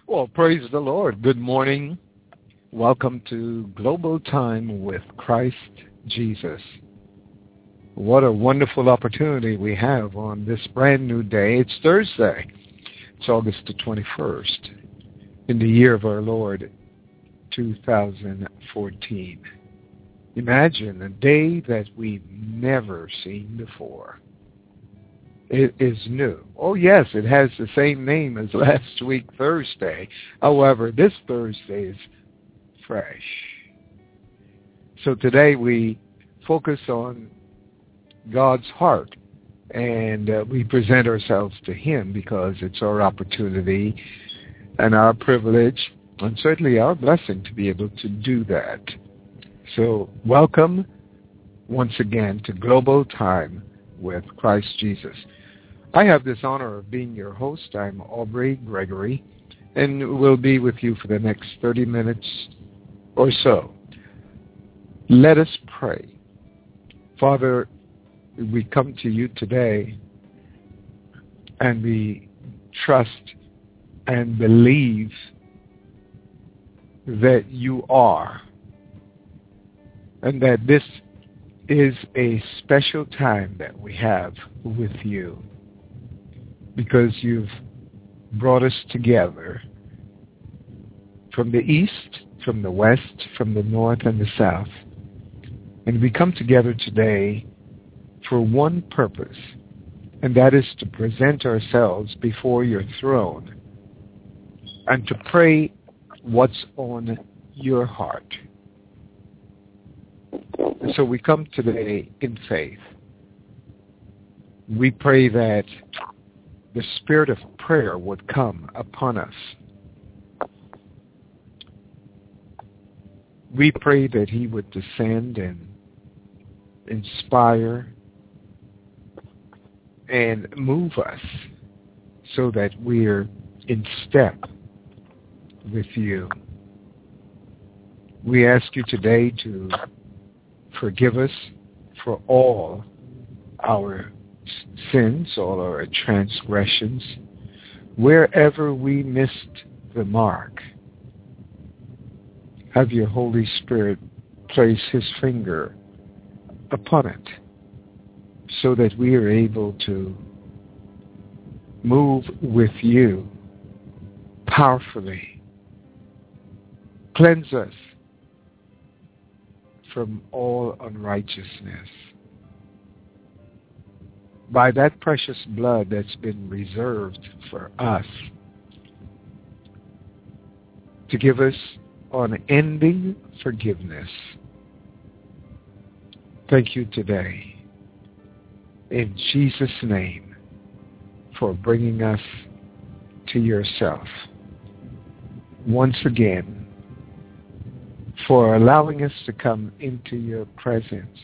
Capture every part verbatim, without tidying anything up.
Well, praise the Lord. Good morning. Welcome to Global Time with Christ Jesus. What a wonderful opportunity we have on this brand new day. It's Thursday. It's August the twenty-first in the year of our Lord, two thousand fourteen. Imagine a day that we've never seen before. It is new. Oh, yes, it has the same name as last week, Thursday. However, this Thursday is fresh. So today we focus on God's heart, and uh, we present ourselves to Him because it's our opportunity and our privilege and certainly our blessing to be able to do that. So welcome once again to Global Time with Christ Jesus. I have this honor of being your host. I'm Aubrey Gregory, and we'll be with you for the next thirty minutes or so. Let us pray. Father, we come to you today, and we trust and believe that you are, and that this is a special time that we have with you, because you've brought us together from the east, from the west, from the north, and the south. And we come together today for one purpose, and that is to present ourselves before your throne and to pray what's on your heart. And so we come today in faith. We pray that the spirit of prayer would come upon us. We pray that he would descend and inspire and move us so that we're in step with you. We ask you today to forgive us for all our sins, all our transgressions, wherever we missed the mark. Have your Holy Spirit place his finger upon it so that we are able to move with you powerfully. Cleanse us from all unrighteousness by that precious blood that's been reserved for us to give us unending forgiveness. Thank you today, in Jesus' name, for bringing us to yourself. Once again, for allowing us to come into your presence,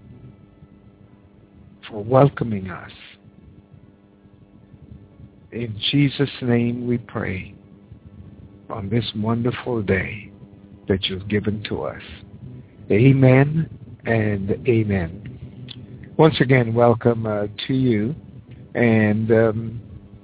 for welcoming us. In Jesus' name we pray on this wonderful day that you've given to us. Amen and amen. Once again, welcome uh, to you. And um,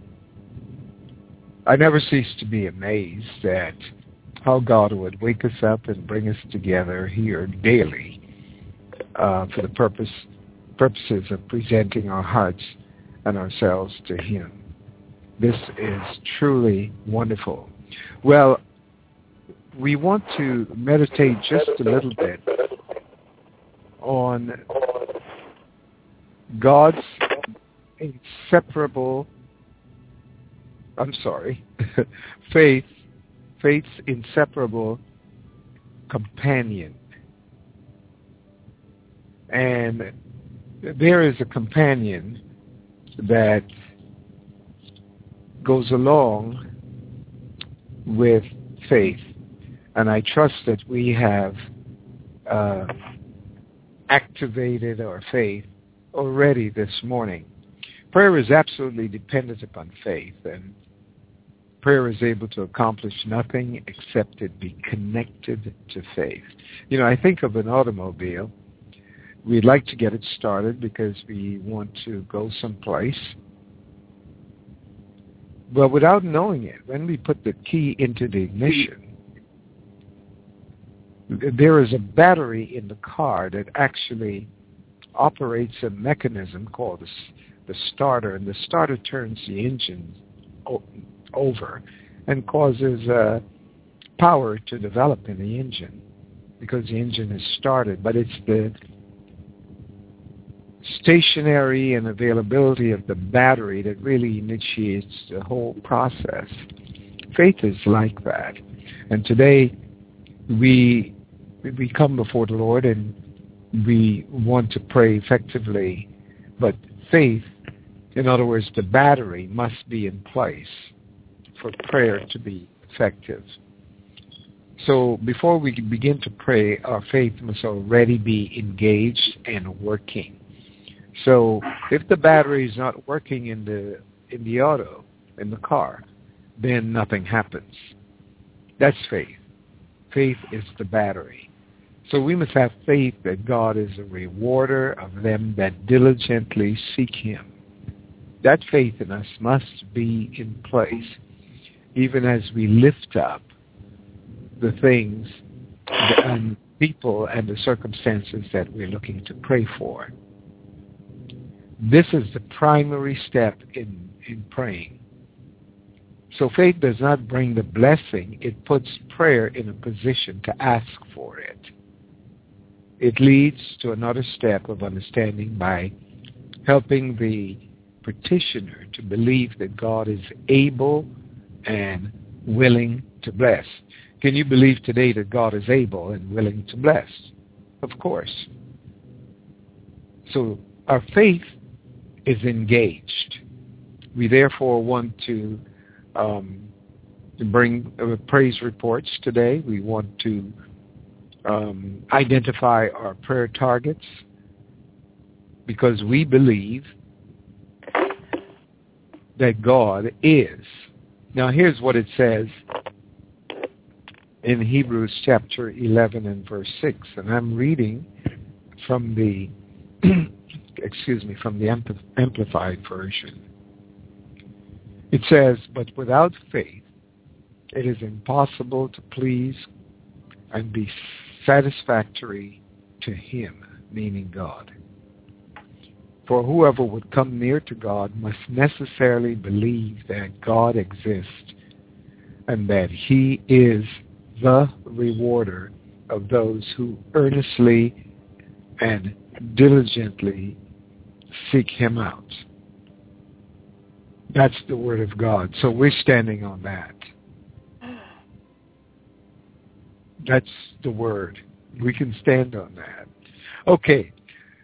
I never cease to be amazed at how God would wake us up and bring us together here daily uh, for the purpose purposes of presenting our hearts and ourselves to him. This is truly wonderful. Well, we want to meditate just a little bit on God's inseparable, I'm sorry, faith, faith's inseparable companion. And there is a companion that goes along with faith. And I trust that we have uh, activated our faith already this morning. Prayer is absolutely dependent upon faith, and prayer is able to accomplish nothing except it be connected to faith. You know, I think of an automobile. We'd like to get it started because we want to go someplace. But without knowing it, when we put the key into the ignition, there is a battery in the car that actually operates a mechanism called the, the starter, and the starter turns the engine o- over and causes uh, power to develop in the engine because the engine is started. But it's the stationary and availability of the battery that really initiates the whole process. Faith is like that. And today we we come before the Lord and we want to pray effectively, but faith, in other words, the battery must be in place for prayer to be effective. So before we begin to pray, our faith must already be engaged and working. So if the battery is not working in the in the auto, in the car, then nothing happens. That's faith. Faith is the battery. So we must have faith that God is a rewarder of them that diligently seek him. That faith in us must be in place, even as we lift up the things and people and the circumstances that we're looking to pray for. This is the primary step in, in praying. So faith does not bring the blessing. It puts prayer in a position to ask for it. It leads to another step of understanding by helping the petitioner to believe that God is able and willing to bless. Can you believe today that God is able and willing to bless? Of course. So our faith is engaged. We therefore want to, um, to bring uh, praise reports today. We want to um, identify our prayer targets because we believe that God is. Now here's what it says in Hebrews chapter eleven and verse six, and I'm reading from the excuse me, from the Amplified Version. It says, but without faith, it is impossible to please and be satisfactory to him, meaning God. For whoever would come near to God must necessarily believe that God exists and that he is the rewarder of those who earnestly and diligently seek him out. That's the word of God. So we're standing on that. That's the word. We can stand on that. Okay.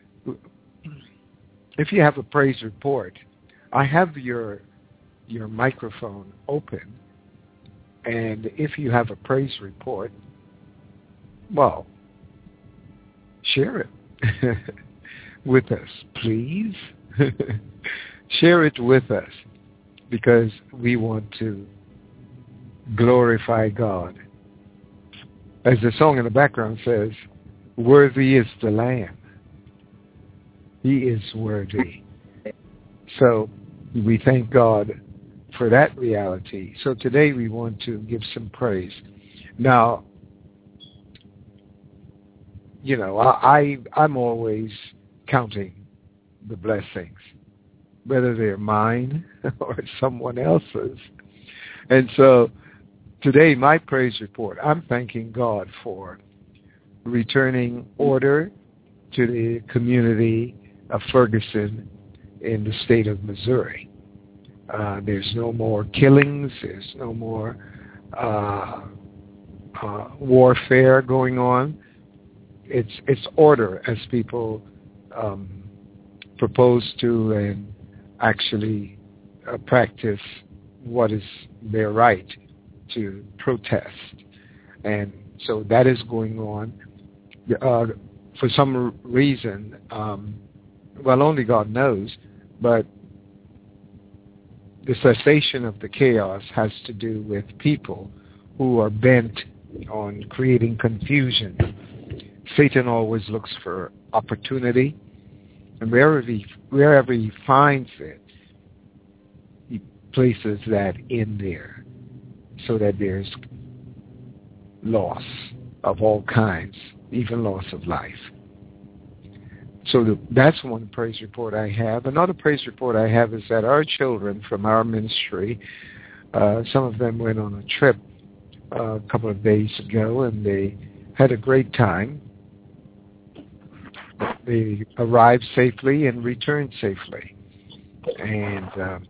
If you have a praise report, I have your your microphone open, and if you have a praise report, well, share it with us, please. Share it with us because we want to glorify God. As the song in the background says, worthy is the Lamb. He is worthy. So we thank God for that reality. So today we want to give some praise. Now, you know, I, I I'm always counting the blessings, whether they're mine or someone else's. And so today, my praise report, I'm thanking God for returning order to the community of Ferguson in the state of Missouri. Uh, there's no more killings. There's no more uh, uh, warfare going on. It's it's order as people um, propose to and actually uh, practice what is their right to protest. And so that is going on. Uh, for some reason, um, well, only God knows, but the cessation of the chaos has to do with people who are bent on creating confusion. Satan always looks for opportunity, and wherever he, wherever he finds it, he places that end there, so that there's loss of all kinds, even loss of life. So the, that's one praise report I have. Another praise report I have is that our children from our ministry, uh, some of them went on a trip uh, a couple of days ago, and they had a great time. They arrived safely and returned safely. And uh,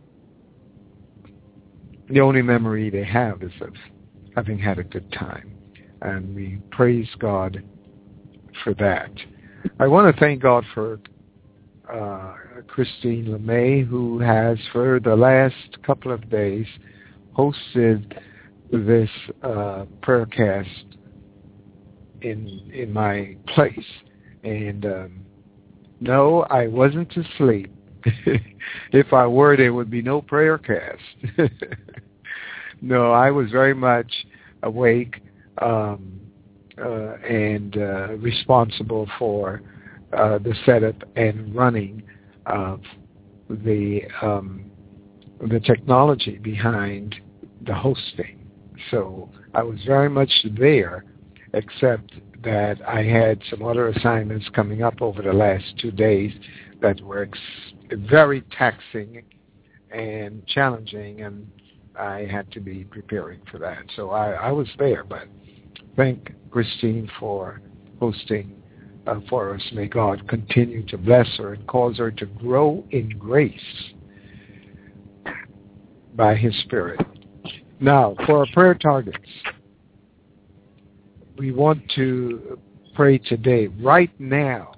the only memory they have is of having had a good time. And we praise God for that. I want to thank God for uh, Christine LeMay, who has, for the last couple of days, hosted this uh, prayer cast in in my place. And um, no, I wasn't asleep. If I were, there would be no prayer cast. No, I was very much awake um, uh, and uh, responsible for uh, the setup and running of the um, the technology behind the hosting. So I was very much there, except that I had some other assignments coming up over the last two days that were ex- very taxing and challenging, and I had to be preparing for that. So I, I was there, but thank Christine for hosting uh, for us. May God continue to bless her and cause her to grow in grace by His Spirit. Now, for our prayer targets, we want to pray today, right now,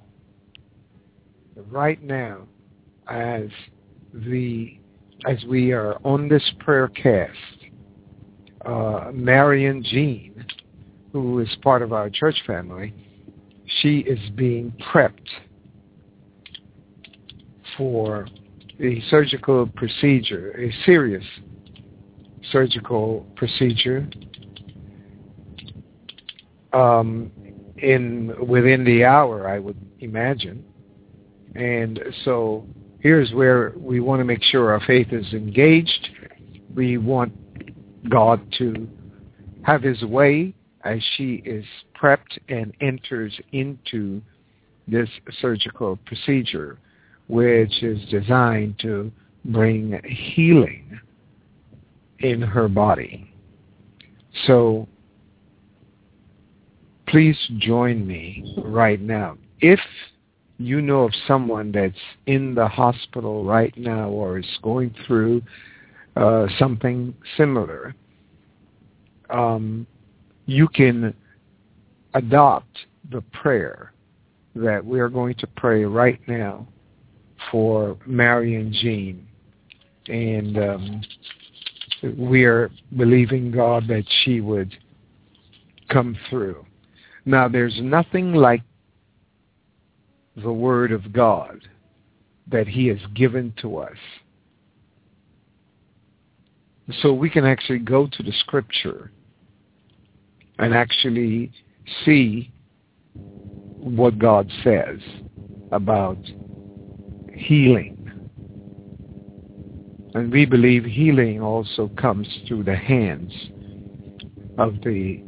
right now, as the as we are on this prayer cast. Uh, Marion Jean, who is part of our church family, she is being prepped for a surgical procedure, a serious surgical procedure. Um, in within the hour, I would imagine. And so here's where we want to make sure our faith is engaged. We want God to have His way as she is prepped and enters into this surgical procedure, which is designed to bring healing in her body. So please join me right now. If you know of someone that's in the hospital right now or is going through uh, something similar, um, you can adopt the prayer that we are going to pray right now for Marion Jean. And um, we are believing God that she would come through. Now, there's nothing like the Word of God that He has given to us. So we can actually go to the Scripture and actually see what God says about healing. And we believe healing also comes through the hands of the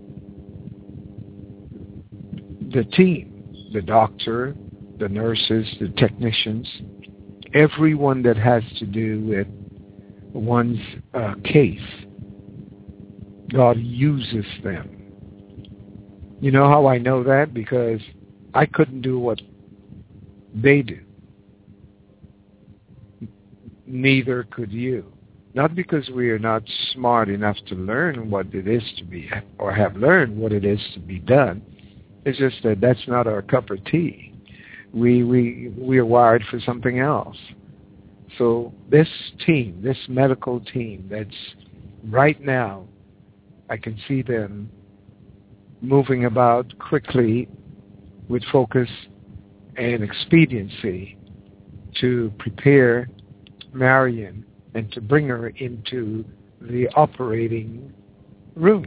the team, the doctor, the nurses, the technicians, everyone that has to do with one's uh, case. God uses them. You know how I know that? Because I couldn't do what they do. Neither could you. Not because we are not smart enough to learn what it is to be, or have learned what it is to be done. It's just that that's not our cup of tea. We we we are wired for something else. So this team, this medical team, that's right now, I can see them moving about quickly with focus and expediency to prepare Marion and to bring her into the operating room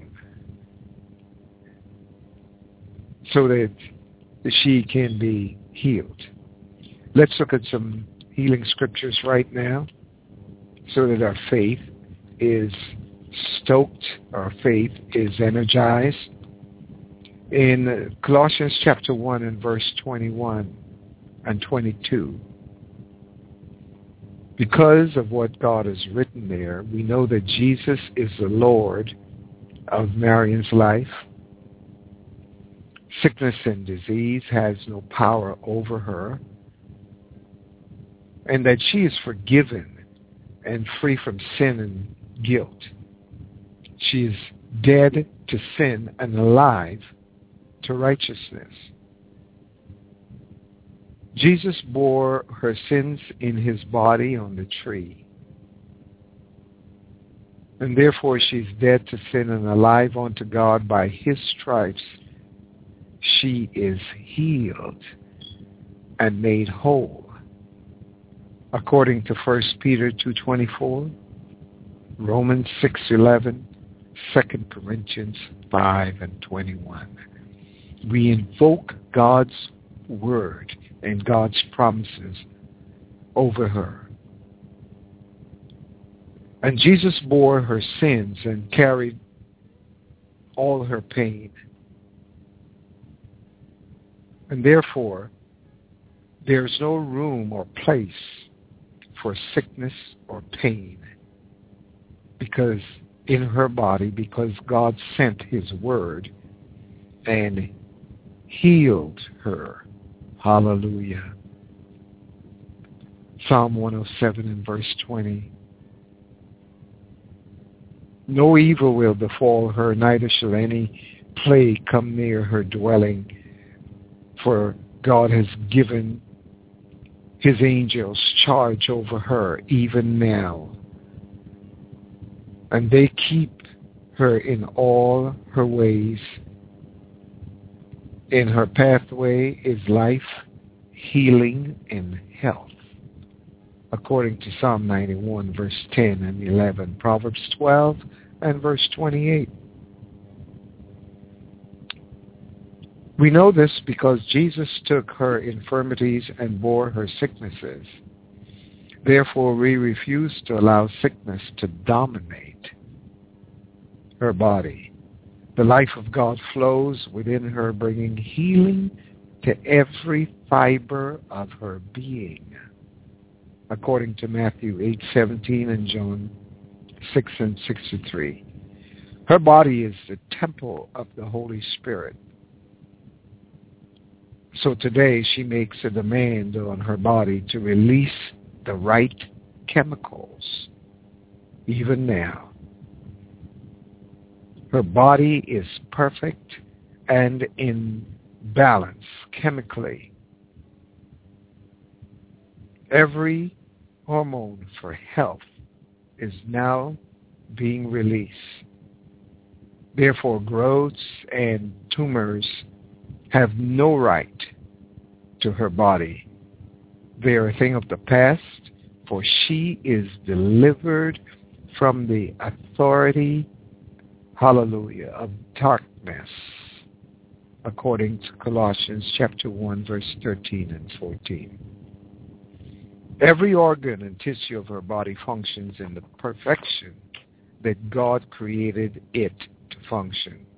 so that she can be healed. Let's look at some healing scriptures right now so that our faith is stoked, our faith is energized. In Colossians chapter one and verse twenty-one and twenty-two, because of what God has written there, we know that Jesus is the Lord of Marion's life. Sickness and disease has no power over her, and that she is forgiven and free from sin and guilt. She is dead to sin and alive to righteousness. Jesus bore her sins in his body on the tree, and therefore she's dead to sin and alive unto God. By his stripes she is healed and made whole, according to First Peter two twenty-four, Romans six eleven, Second Corinthians five and twenty-one. We invoke God's word and God's promises over her. And Jesus bore her sins and carried all her pain. And therefore, there's no room or place for sickness or pain, because in her body, because God sent his word and healed her. Hallelujah. Psalm one oh seven and verse twenty. No evil will befall her, neither shall any plague come near her dwelling. For God has given his angels charge over her even now, and they keep her in all her ways. In her pathway is life, healing, and health, according to Psalm ninety-one, verse ten and eleven, Proverbs twelve and verse twenty-eight. We know this because Jesus took her infirmities and bore her sicknesses. Therefore, we refuse to allow sickness to dominate her body. The life of God flows within her, bringing healing to every fiber of her being, according to Matthew eight seventeen and John six and sixty-three. Her body is the temple of the Holy Spirit. So today she makes a demand on her body to release the right chemicals, even now. Her body is perfect and in balance chemically. Every hormone for health is now being released. Therefore, growths and tumors have no right to her body. They are a thing of the past, for she is delivered from the authority, hallelujah, of darkness, according to Colossians chapter one, verse thirteen and fourteen. Every organ and tissue of her body functions in the perfection that God created it to function.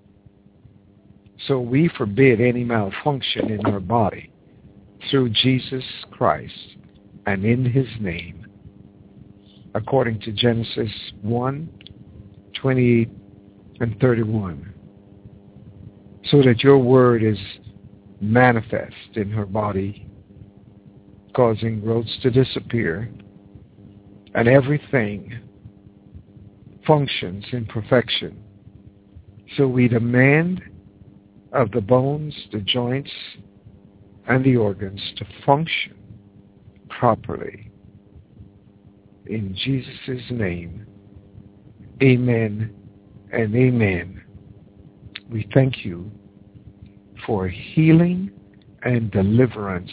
So we forbid any malfunction in her body through Jesus Christ and in his name, according to Genesis one, twenty-eight and thirty-one, so that your word is manifest in her body, causing growths to disappear, and everything functions in perfection. So we demand of the bones, the joints, and the organs to function properly. In Jesus' name, amen and amen. We thank you for healing and deliverance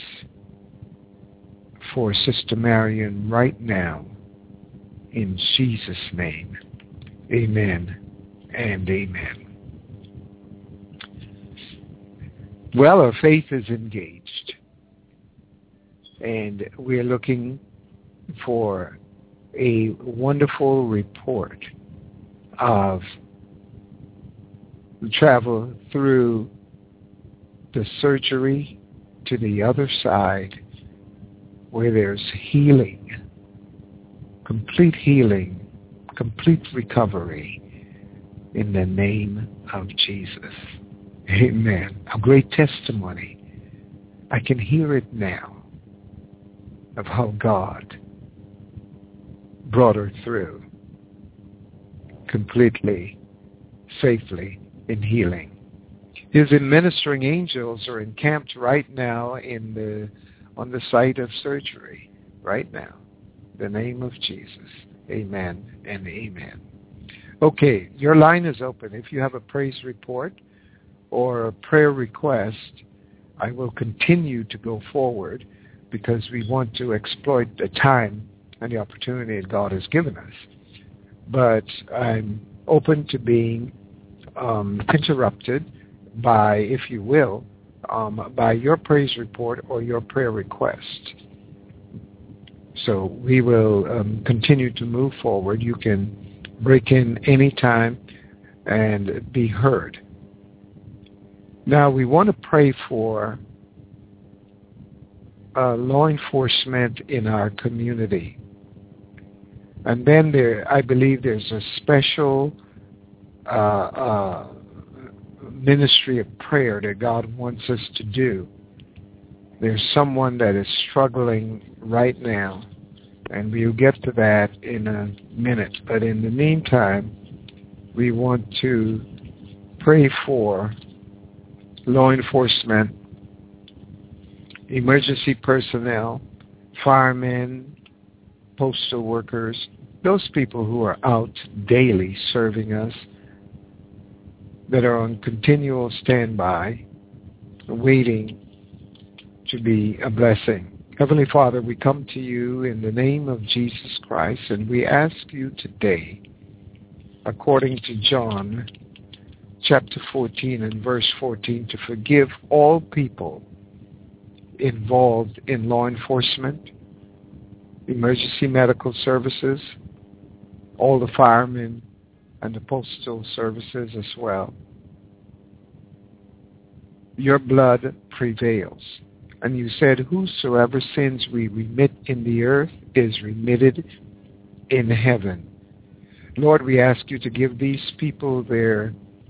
for Sister Marion right now. In Jesus' name, amen and amen. Well, our faith is engaged, and we're looking for a wonderful report of travel through the surgery to the other side where there's healing, complete healing, complete recovery in the name of Jesus. Amen. A great testimony. I can hear it now of how God brought her through completely, safely, in healing. His ministering angels are encamped right now in the on the site of surgery, right now. In the name of Jesus. Amen and amen. Okay, your line is open. If you have a praise report or a prayer request, I will continue to go forward because we want to exploit the time and the opportunity that God has given us. But I'm open to being um, interrupted by, if you will, um, by your praise report or your prayer request. So we will um, continue to move forward. You can break in any time and be heard. Now we want to pray for uh, law enforcement in our community. And then there, I believe there's a special uh, uh, ministry of prayer that God wants us to do. There's someone that is struggling right now, and we'll get to that in a minute. But in the meantime, we want to pray for law enforcement, emergency personnel, firemen, postal workers, those people who are out daily serving us, that are on continual standby, waiting to be a blessing. Heavenly Father, we come to you in the name of Jesus Christ, and we ask you today, according to John chapter fourteen and verse fourteen, to forgive all people involved in law enforcement, emergency medical services, all the firemen and the postal services as well. Your blood prevails. And you said, whosoever sins we remit in the earth is remitted in heaven. Lord, we ask you to give these people their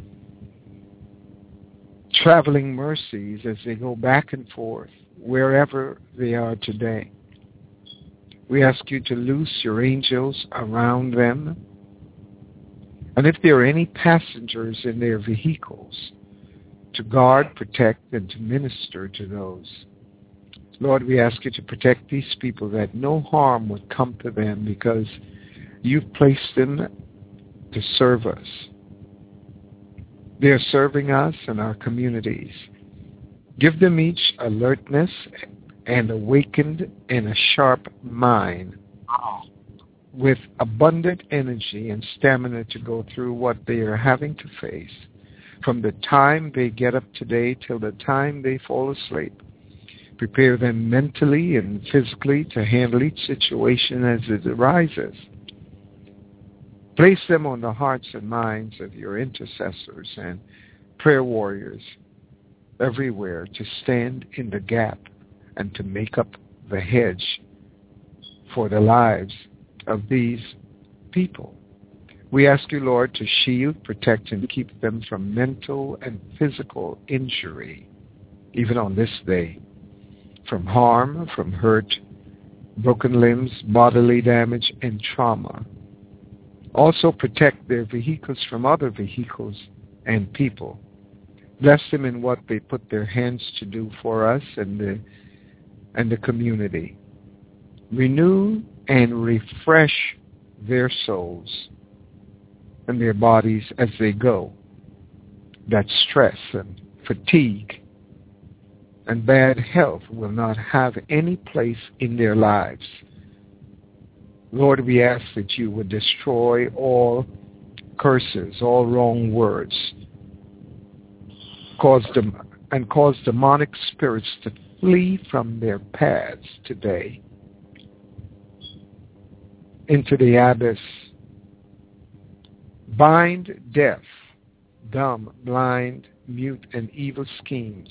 traveling mercies as they go back and forth wherever they are today. We ask you to loose your angels around them. And if there are any passengers in their vehicles, to guard, protect, and to minister to those. Lord, we ask you to protect these people, that no harm would come to them, because you've placed them to serve us. They are serving us and our communities. Give them each alertness and awakened and a sharp mind, with abundant energy and stamina to go through what they are having to face, from the time they get up today till the time they fall asleep. Prepare them mentally and physically to handle each situation as it arises. Place them on the hearts and minds of your intercessors and prayer warriors everywhere to stand in the gap and to make up the hedge for the lives of these people. We ask you, Lord, to shield, protect, and keep them from mental and physical injury, even on this day, from harm, from hurt, broken limbs, bodily damage, and trauma. Also protect their vehicles from other vehicles and people. Bless them in what they put their hands to do for us and the, and the community. Renew and refresh their souls and their bodies as they go. That stress and fatigue and bad health will not have any place in their lives. Lord, we ask that you would destroy all curses, all wrong words, cause them and cause demonic spirits to flee from their paths today. into the abyss. Bind deaf, dumb, blind, mute, and evil schemes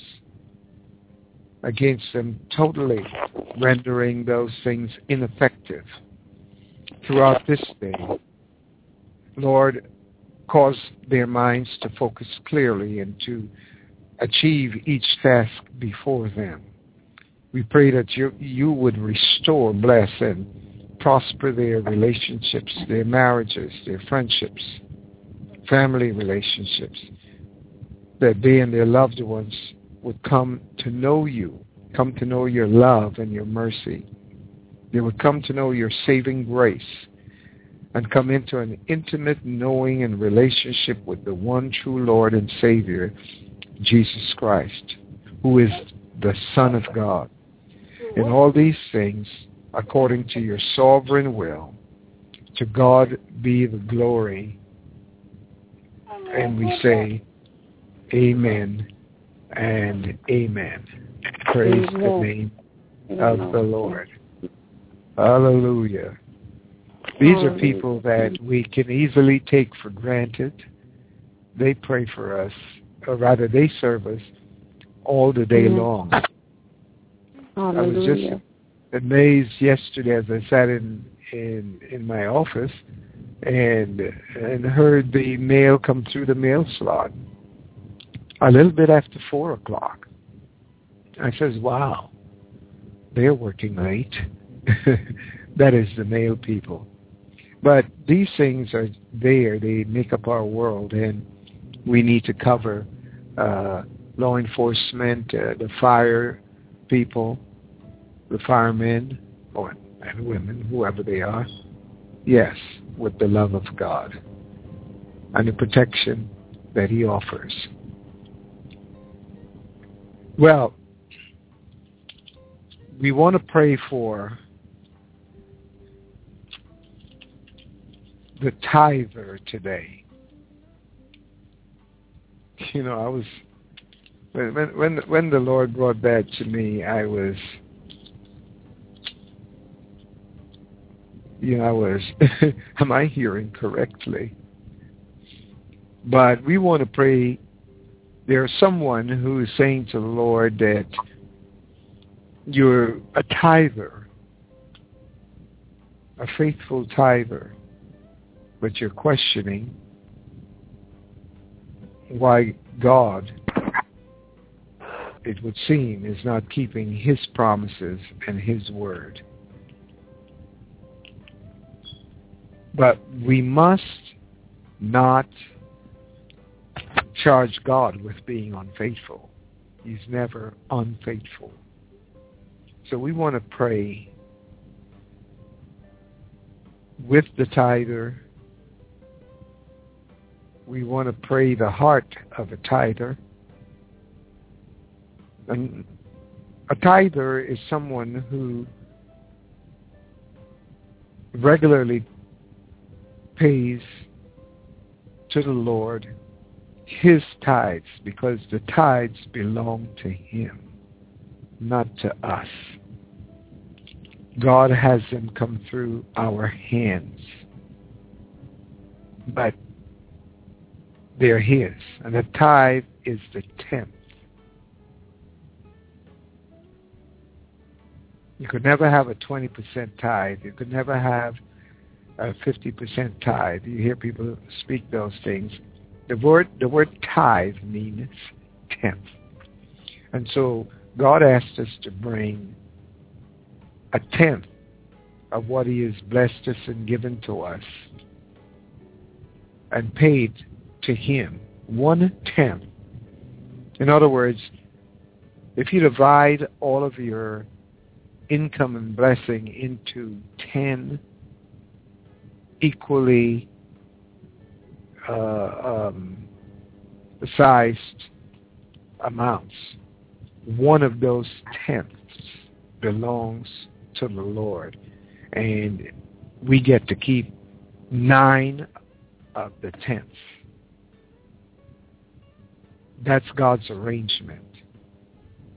against them, totally rendering those things ineffective throughout this day. Lord, cause their minds to focus clearly and to achieve each task before them. We pray that you, you would restore, bless, and prosper their relationships, their marriages, their friendships, family relationships, that they and their loved ones would come to know you, come to know your love and your mercy. They would come to know your saving grace and come into an intimate knowing and relationship with the one true Lord and Savior, Jesus Christ, who is the Son of God. In all these things, according to your sovereign will, to God be the glory. And we say, amen and amen. Praise the name of the Lord. Hallelujah. These are people that we can easily take for granted. They pray for us, or rather they serve us all the day long. Hallelujah. I was just amazed yesterday as I sat in, in, in my office and and heard the mail come through the mail slot a little bit after four o'clock. I says, wow, they're working late. That is the mail people. But these things are there. They make up our world, and we need to cover uh, law enforcement, uh, the fire people, the firemen, or and women, whoever they are. Yes, with the love of God and the protection that he offers. Well, we want to pray for the tither today. You know, I was when when when the Lord brought that to me, I was, you know, I was, am I hearing correctly? But we want to pray. There's someone who is saying to the Lord that you're a tither, a faithful tither, but you're questioning why God, it would seem, is not keeping his promises and his word. But we must not charge God with being unfaithful. He's never unfaithful. So we want to pray with the tither. We want to pray the heart of a tither. And a tither is someone who regularly pays to the Lord his tithes, because the tithes belong to him, not to us. God has them come through our hands, but they're his. And the tithe is the tenth. You could never have a twenty percent tithe. You could never have a fifty percent tithe. You hear people speak those things. The word the word tithe means tenth. And so God asked us to bring a tenth of what he has blessed us and given to us and paid to him. One tenth. In other words, if you divide all of your income and blessing into ten equally uh, um, sized amounts, one of those tenths belongs to the Lord, and we get to keep nine of the tenths. That's God's arrangement.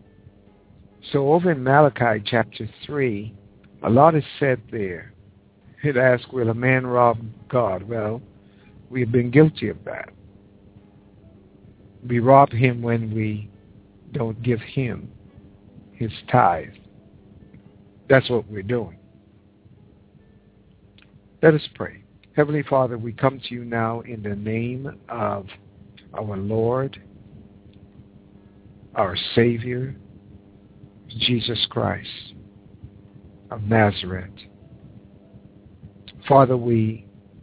So over in Malachi chapter three, a lot is said there. It asks, will a man rob God? Well, we have been guilty of that. We rob him when we don't give him his tithe. That's what we're doing. Let us pray. Heavenly Father, we come to you now in the name of our Lord, our Savior, Jesus Christ of Nazareth. Father, we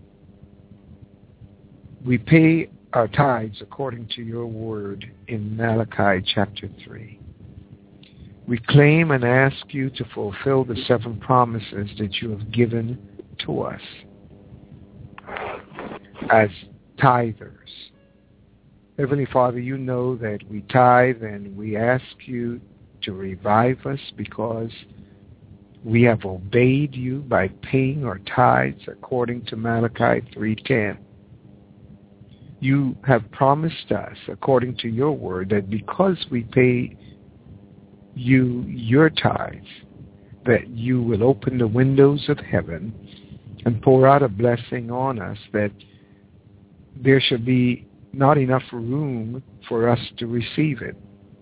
we pay our tithes according to your word in Malachi chapter three. We claim and ask you to fulfill the seven promises that you have given to us as tithers. Heavenly Father, you know that we tithe, and we ask you to revive us because we have obeyed you by paying our tithes according to Malachi three ten. You have promised us, according to your word, that because we pay you your tithes, that you will open the windows of heaven and pour out a blessing on us, that there should be not enough room for us to receive it.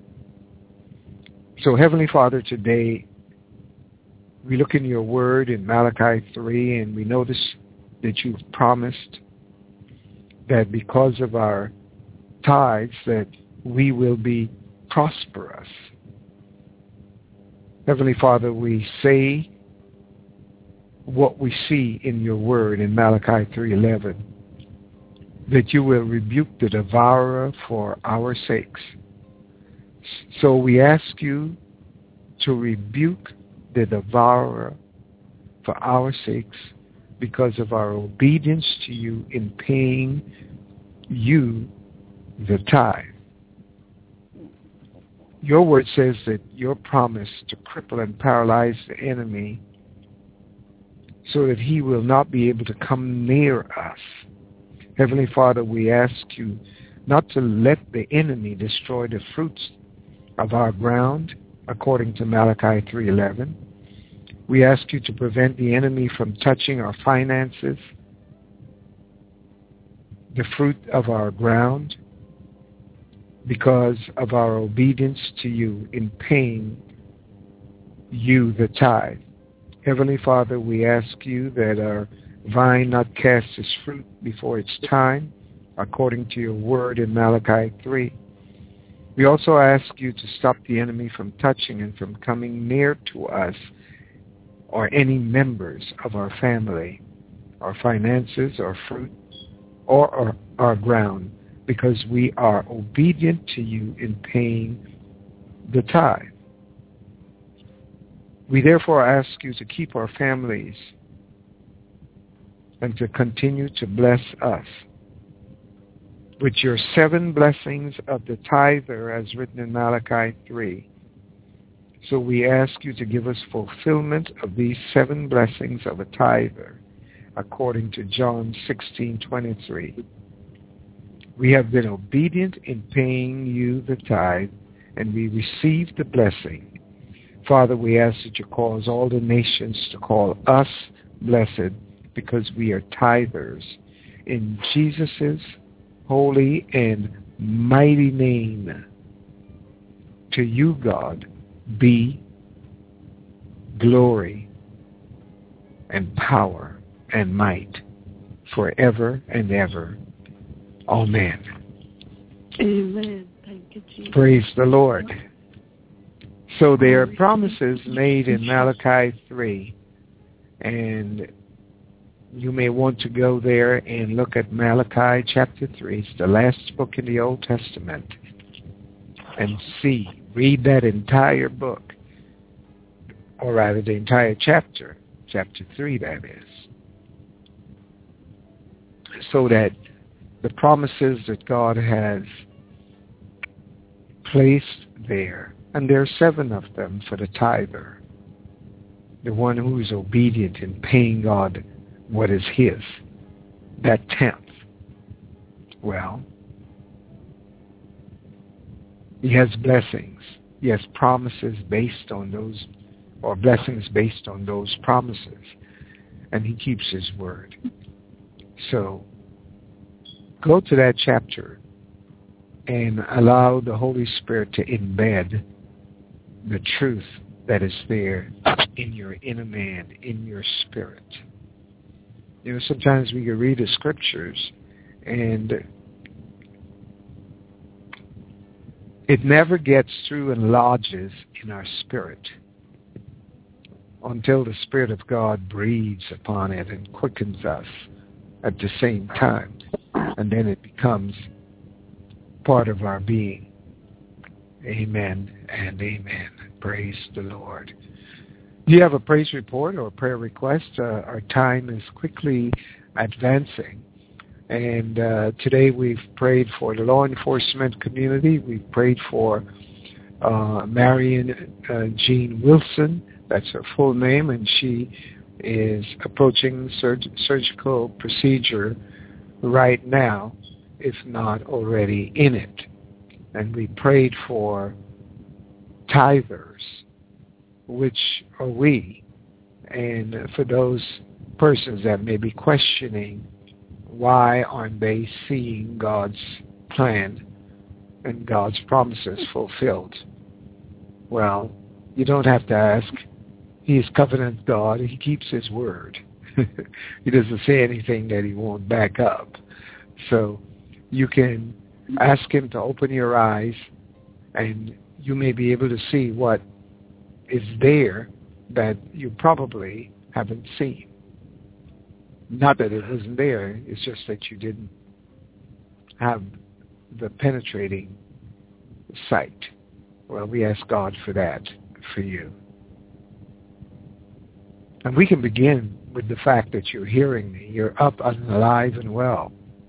So, Heavenly Father, today we look in your word in Malachi three, and we notice that you've promised that because of our tithes that we will be prosperous. Heavenly Father, we say what we see in your word in Malachi three eleven, that you will rebuke the devourer for our sakes. So we ask you to rebuke the devourer for our sakes because of our obedience to you in paying you the tithe. Your word says that your promise to cripple and paralyze the enemy so that he will not be able to come near us. Heavenly Father, we ask you not to let the enemy destroy the fruits of our ground, according to Malachi three eleven. We ask you to prevent the enemy from touching our finances, the fruit of our ground, because of our obedience to you in paying you the tithe. Heavenly Father, we ask you that our vine not cast its fruit before its time, according to your word in Malachi three. We also ask you to stop the enemy from touching and from coming near to us or any members of our family, our finances, our fruit, or our, our ground, because we are obedient to you in paying the tithe. We therefore ask you to keep our families and to continue to bless us with your seven blessings of the tither as written in Malachi three. So we ask you to give us fulfillment of these seven blessings of a tither according to John sixteen twenty-three. We have been obedient in paying you the tithe, and we receive the blessing. Father, we ask that you cause all the nations to call us blessed because we are tithers. In Jesus' holy and mighty name, to you, God, be glory and power and might forever and ever. Amen. Amen. Thank you, Jesus. Praise the Lord. So there are promises made in Malachi three, and you may want to go there and look at Malachi chapter three. It's the last book in the Old Testament. And see, read that entire book, or rather the entire chapter, chapter three that is, so that the promises that God has placed there, and there are seven of them for the tither, the one who is obedient in paying God what is his, that tenth. Well, he has blessings. He has promises based on those, or blessings based on those promises. and he keeps his word. So go to that chapter and allow the Holy Spirit to embed the truth that is there in your inner man, in your spirit. You know, sometimes we can read the scriptures and it never gets through and lodges in our spirit until the Spirit of God breathes upon it and quickens us at the same time. And then it becomes part of our being. Amen and amen. Praise the Lord. Do you have a praise report or a prayer request? Uh, our time is quickly advancing. And uh, today we've prayed for the law enforcement community. We've prayed for uh, Marion uh, Jean Wilson. That's her full name. And she is approaching surg- surgical procedure right now, if not already in it. And we prayed for tithers, which are we, and for those persons that may be questioning why aren't they seeing God's plan and God's promises fulfilled. Well, you don't have to ask. He is covenant God. He keeps his word. He doesn't say anything that he won't back up. So you can ask him to open your eyes, and you may be able to see what is there that you probably haven't seen. Not that it wasn't there, it's just that you didn't have the penetrating sight. Well, we ask God for that for you. And we can begin with the fact that you're hearing me. You're up and alive and well.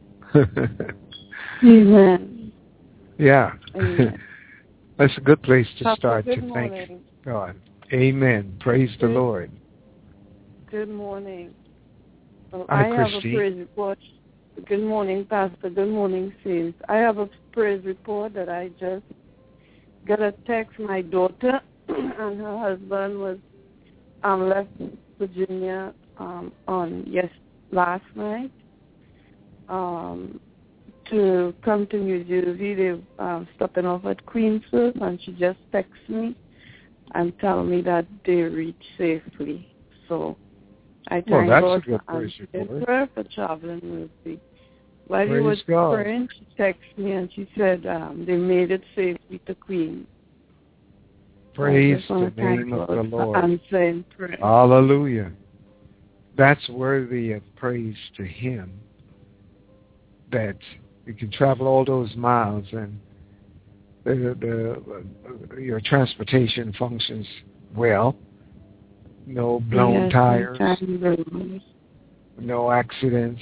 Amen. Yeah. Amen. That's a good place to Papa, start to morning. thank God. Amen. Praise good, the Lord. Good morning. Well, Hi, I have Christy. a praise report. Good morning, Pastor. Good morning, saints. I have a praise report that I just got a text. My daughter and her husband was um, left Virginia um, on yes last night um, to come to New Jersey. They um, stopping off at Queensville, and she just texted me and tell me that they reached safely. So I thank well, that's God a good for praise report. prayer for traveling mercy. While Praise he was God. praying, she texted me and she said um, they made it safely to Queens. Praise the name of the Lord. Answering prayer. Hallelujah. That's worthy of praise to him, that you can travel all those miles and the, the, uh, your transportation functions well. No blown yes, tires, time. no accidents.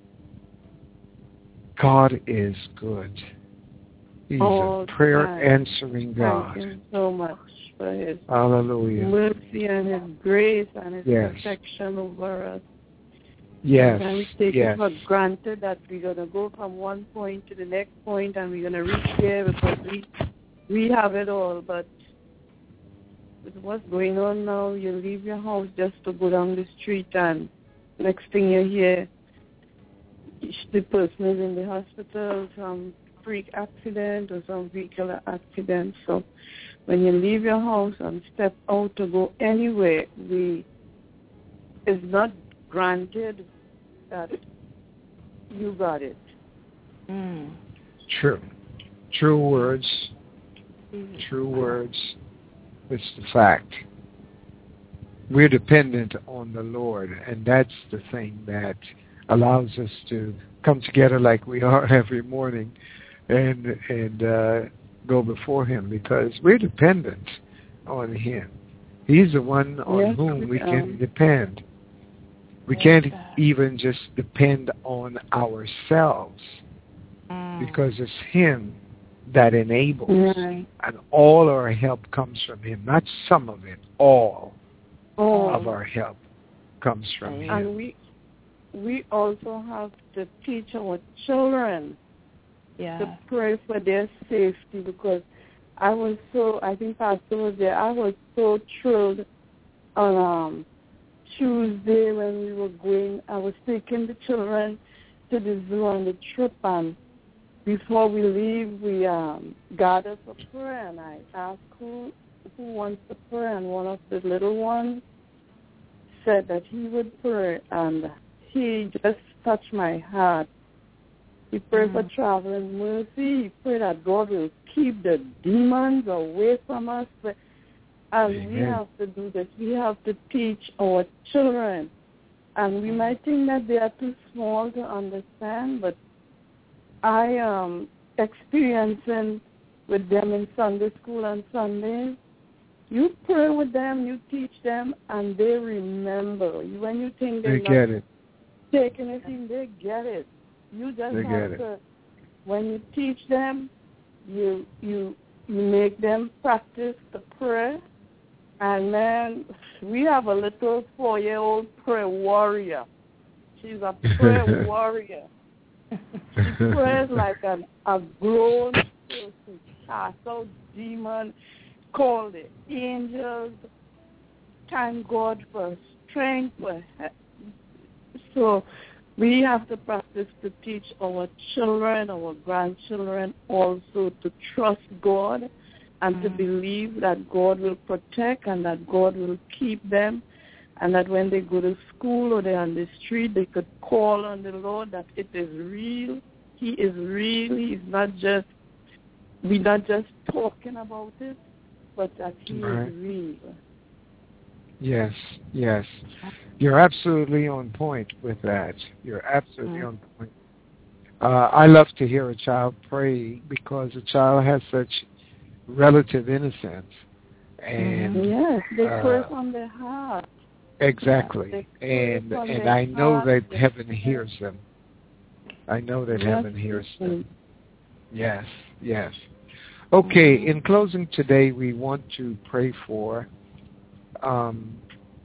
God is good. He's all a prayer time. answering God. Thank him so much for his Hallelujah. mercy and his grace and his yes. protection over us. Yes. And we take yes. it for granted that we're going to go from one point to the next point and we're going to reach there because we, we have it all. But with what's going on now, you leave your house just to go down the street and next thing you hear, the person is in the hospital, some freak accident or some vehicular accident. So when you leave your house and step out to go anywhere, we it's not granted that you got it. Mm. True. True words. Mm-hmm. True words. It's the fact. We're dependent on the Lord, and that's the thing that allows us to come together like we are every morning and and uh, go before him, because we're dependent on him. He's the one on yes, whom we um, can depend. We yes, can't God. even just depend on ourselves, mm. because it's him that enables, right. and all our help comes from him. Not some of it, all oh. of our help comes from and him. And we we also have to teach our children yeah. to pray for their safety, because I was so, I think Pastor was there, I was so thrilled on um, Tuesday when we were going, I was taking the children to the zoo on the trip, and before we leave, we um, gathered for prayer, and I asked who, who wants to pray, and one of the little ones said that he would pray, and he just touched my heart. He prayed mm-hmm. for traveling mercy. He prayed that God will keep the demons away from us. And Amen. We have to do this. We have to teach our children. And we might think that they are too small to understand, but I am experiencing with them in Sunday school on Sundays. You pray with them, you teach them, and they remember. When you think they're they not get it. taking anything, they get it. You just they have get to, it. when you teach them, you you you make them practice the prayer. And then we have a little four-year-old prayer warrior. She's a prayer warrior. She prays like an, a grown person, cast out demon, call the angels, thank God for strength. For so we have to practice to teach our children, our grandchildren also to trust God and mm-hmm. to believe that God will protect and that God will keep them, and that when they go to school or they're on the street, they could call on the Lord, that it is real. He is real. He's not just, we're not just talking about it, but that He right. is real. Yes, yes. You're absolutely on point with that. You're absolutely mm-hmm. on point. Uh, I love to hear a child pray because a child has such relative innocence. And mm-hmm. yes, they uh, pray from their heart. Exactly. Yeah, and and I know that heaven hears them. I know that yes. heaven hears them. Yes, yes. Okay, in closing today, we want to pray for um,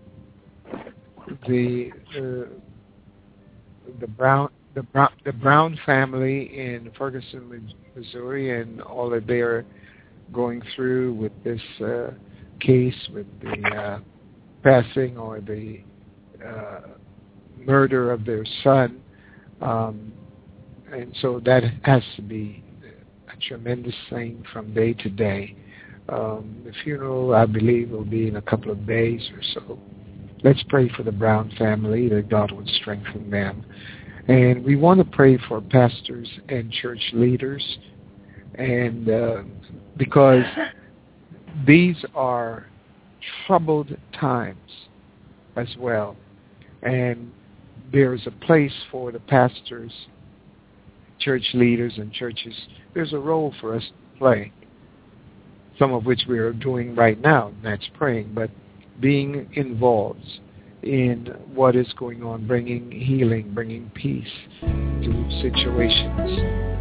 the uh, the Brown the Brown the Brown family in Ferguson, Missouri, and all that they are going through with this uh, case with the uh, passing or the uh, murder of their son, um, and so that has to be a tremendous thing from day to day. Um, the funeral, I believe, will be in a couple of days or so. Let's pray for the Brown family, that God would strengthen them. And we want to pray for pastors and church leaders, and uh, because these are troubled times as well. And there's a place for the pastors, church leaders, and churches. There's a role for us to play, some of which we are doing right now, and that's praying, but being involved in what is going on, bringing healing, bringing peace to situations.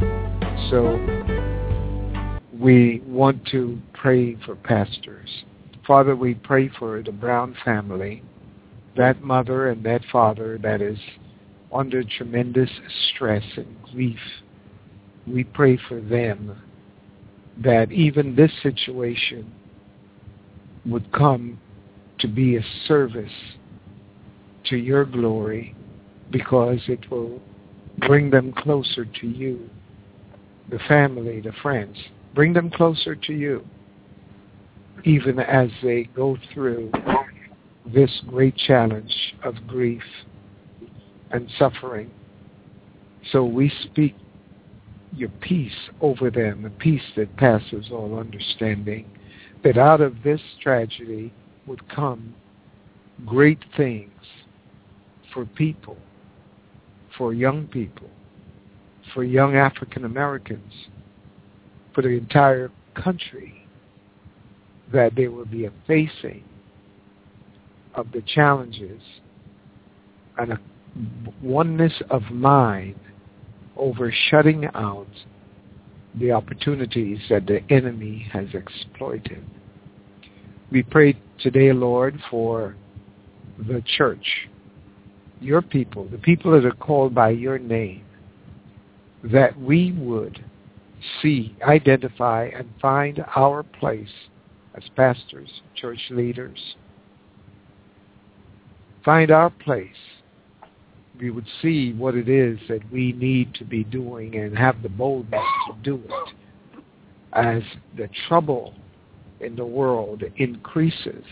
So we want to pray for pastors. Father, we pray for the Brown family, that mother and that father that is under tremendous stress and grief. We pray for them that even this situation would come to be a service to your glory, because it will bring them closer to you, the family, the friends. Bring them closer to you, even as they go through this great challenge of grief and suffering. So we speak your peace over them, a peace that passes all understanding, that out of this tragedy would come great things for people, for young people, for young African Americans, for the entire country, that there will be a facing of the challenges and a oneness of mind over shutting out the opportunities that the enemy has exploited. We pray today, Lord, for the church, your people, the people that are called by your name, that we would see, identify, and find our place as pastors, church leaders, find our place, we would see what it is that we need to be doing and have the boldness to do it as the trouble in the world increases,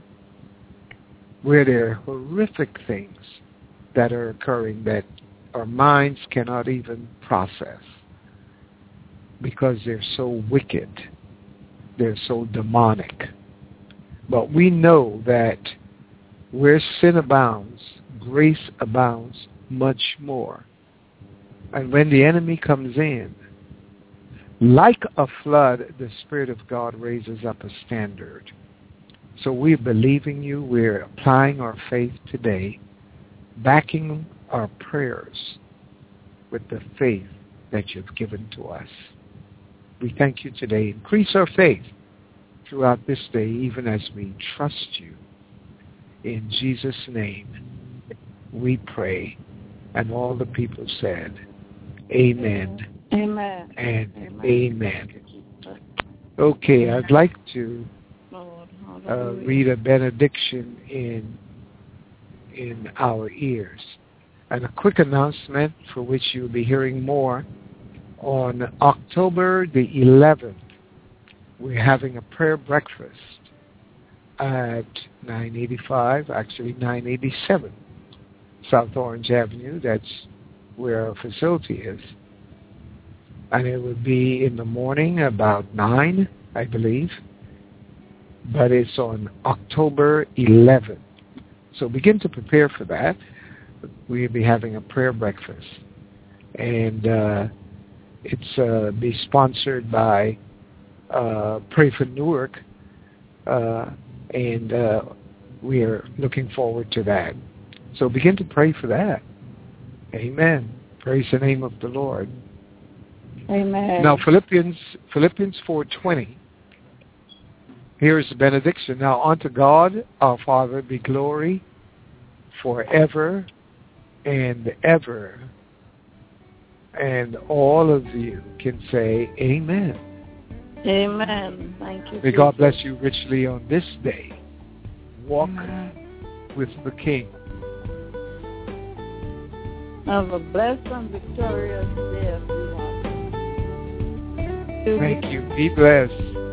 where there are horrific things that are occurring that our minds cannot even process because they're so wicked, they're so demonic. But we know that where sin abounds, grace abounds much more. And when the enemy comes in, like a flood, the Spirit of God raises up a standard. So we're believing you. We're applying our faith today, backing our prayers with the faith that you've given to us. We thank you today. Increase our faith throughout this day, even as we trust you. In Jesus' name, we pray. And all the people said, amen. Amen. And amen. Amen. Okay, I'd like to uh, read a benediction in in our ears. And a quick announcement for which you'll be hearing more. On October the eleventh, we're having a prayer breakfast at nine eighty-five, actually nine eighty-seven South Orange Avenue. That's where our facility is. And it will be in the morning about nine, I believe. But it's on October eleventh. So begin to prepare for that. We'll be having a prayer breakfast. And uh, it's uh, be sponsored by uh, Pray for Newark. Uh, and uh, we are looking forward to that. So begin to pray for that. Amen. Praise the name of the Lord. Amen. Now Philippians Philippians four twenty. Here's the benediction. Now unto God our Father be glory forever and ever. And all of you can say amen. Amen. Thank you. May God bless you richly on this day. Walk Amen. with the King. Have a blessed and victorious day, everyone. Thank you. Be blessed.